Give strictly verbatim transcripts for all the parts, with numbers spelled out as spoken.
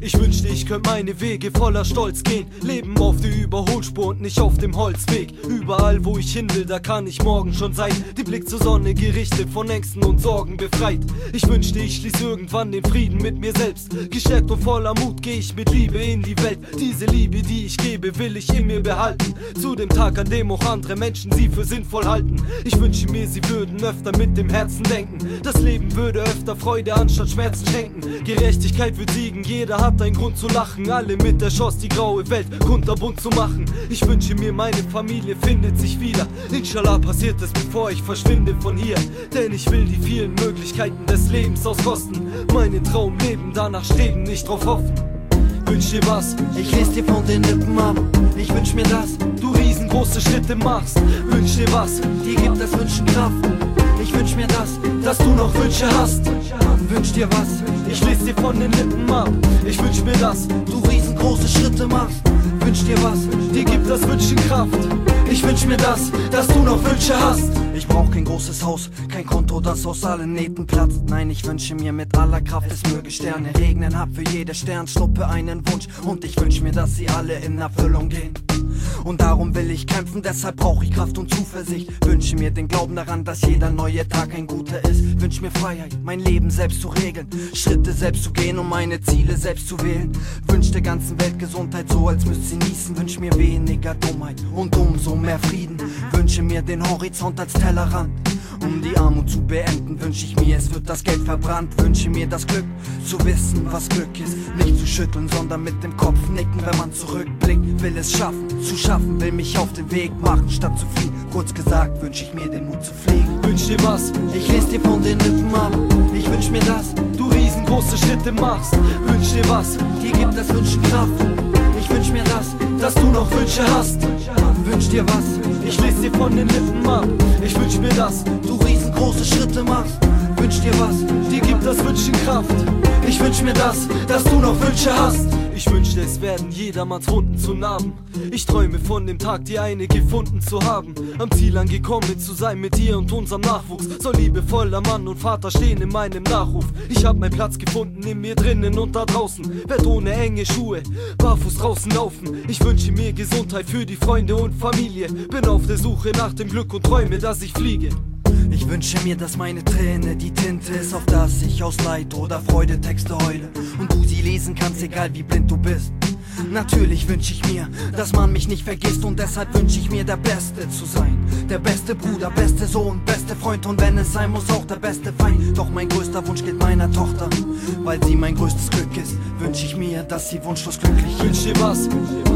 Ich wünschte, ich könnte meine Wege voller Stolz gehen. Leben auf der Überholspur und nicht auf dem Holzweg. Überall, wo ich hin will, da kann ich morgen schon sein. Die Blick zur Sonne gerichtet, von Ängsten und Sorgen befreit. Ich wünschte, ich schließ irgendwann den Frieden mit mir selbst. Gestärkt und voller Mut geh ich mit Liebe in die Welt. Diese Liebe, die ich gebe, will ich in mir behalten. Zu dem Tag, an dem auch andere Menschen sie für sinnvoll halten. Ich wünsche mir, sie würden öfter mit dem Herzen denken. Das Leben würde öfter Freude anstatt Schmerzen schenken. Gerechtigkeit wird siegen, jeder hat einen Grund zu lachen. Alle mit der Chance, die graue Welt kunterbunt zu machen. Ich wünsche mir, meine Familie findet sich wieder. Inshallah passiert es, bevor ich verschwinde von hier. Denn ich will die vielen Möglichkeiten des Lebens auskosten. Meinen Traum leben, danach streben, nicht drauf hoffen. Wünsch dir was, ich lese dir von den Lippen ab. Ich wünsch mir das, du riesengroße Schritte machst. Wünsch dir was, dir gibt das Wünschen Kraft. Ich wünsch mir das, dass du noch Wünsche hast. Wünsch dir was, ich lese dir von den Lippen ab. Ich wünsch mir das, du riesengroße Schritte machst. Wünsch dir was, dir gibt das Wünschen Kraft. Ich wünsch mir das, dass du noch Wünsche hast. Ich brauch kein großes Haus, kein Konto, das aus allen Nähten platzt. Nein, ich wünsche mir mit aller Kraft, es möge Sterne regnen. Hab für jede Sternschnuppe einen Wunsch und ich wünsch mir, dass sie alle in Erfüllung gehen. Und darum will ich kämpfen, deshalb brauch ich Kraft und Zuversicht. Wünsche mir den Glauben daran, dass jeder neue Tag ein guter ist. Wünsch mir Freiheit, mein Leben selbst zu regeln, Schritte selbst zu gehen, um meine Ziele selbst zu wählen. Wünsch der ganzen Welt Gesundheit, so als müsst sie niesen. Wünsch mir weniger Dummheit und umso mehr Frieden. Wünsche mir den Horizont als Tellerrand. Um die Armut zu beenden, wünsch ich mir, es wird das Geld verbrannt. Wünsche mir das Glück, zu wissen, was Glück ist. Nicht zu schütteln, sondern mit dem Kopf nicken, wenn man zurückblickt. Will es schaffen, zu schaffen, will mich auf den Weg machen, statt zu fliehen. Kurz gesagt, wünsch ich mir den Mut zu fliegen. Wünsch dir was, ich lese dir von den Lippen ab. Ich wünsch mir das, du riesengroße Schritte machst. Wünsch dir was, dir gibt das Wünschen Kraft. Ich wünsch mir das, dass du noch Wünsche hast. Wünsch dir was, ich lese dir von den Lippen ab. Ich wünsch mir das, du riesengroße Schritte machst. Wünsch dir was, dir gibt das Wünschen Kraft. Ich wünsch mir das, dass du noch Wünsche hast. Ich wünschte, es werden jedermanns Wunden zu Narben. Ich träume von dem Tag, die eine gefunden zu haben. Am Ziel angekommen zu sein mit dir und unserem Nachwuchs. Soll liebevoller Mann und Vater stehen in meinem Nachruf. Ich hab meinen Platz gefunden in mir drinnen und da draußen. Werd ohne enge Schuhe, barfuß draußen laufen. Ich wünsche mir Gesundheit für die Freunde und Familie. Bin auf der Suche nach dem Glück und träume, dass ich fliege. Ich wünsche mir, dass meine Träne die Tinte ist, auf das ich aus Leid oder Freude Texte heule. Und du sie lesen kannst, egal wie blind du bist. Natürlich wünsche ich mir, dass man mich nicht vergisst. Und deshalb wünsche ich mir, der Beste zu sein. Der beste Bruder, beste Sohn, beste Freund. Und wenn es sein muss, auch der beste Feind. Doch mein größter Wunsch gilt meiner Tochter. Weil sie mein größtes Glück ist, wünsche ich mir, dass sie wunschlos glücklich ist. Wünsch dir was,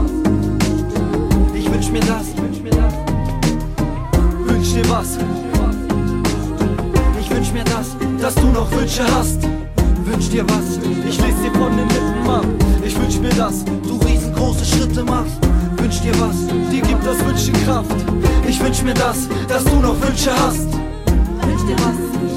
ich wünsch mir das. Wünsch dir was, ich wünsch mir das, dass du noch Wünsche hast. Wünsch dir was, ich lese dir von den Lippen ab. Ich wünsch mir das, du riesengroße Schritte machst. Wünsch dir was, dir gibt das Wünschen Kraft. Ich wünsch mir das, dass du noch Wünsche hast. Wünsch dir was,